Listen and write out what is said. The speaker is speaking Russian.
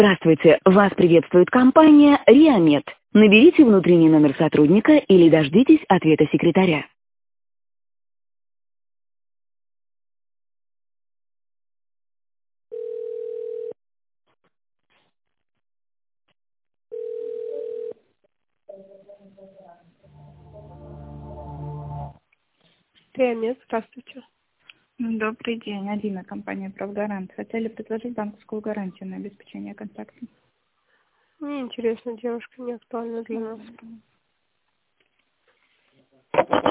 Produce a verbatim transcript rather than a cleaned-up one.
Здравствуйте, вас приветствует компания Риамед. Наберите внутренний номер сотрудника или дождитесь ответа секретаря. Риамед, здравствуйте. Добрый день, Алина, компания «Правгарант». Хотели предложить банковскую гарантию на обеспечение контакта. Неинтересно, девушка, не актуально для нас.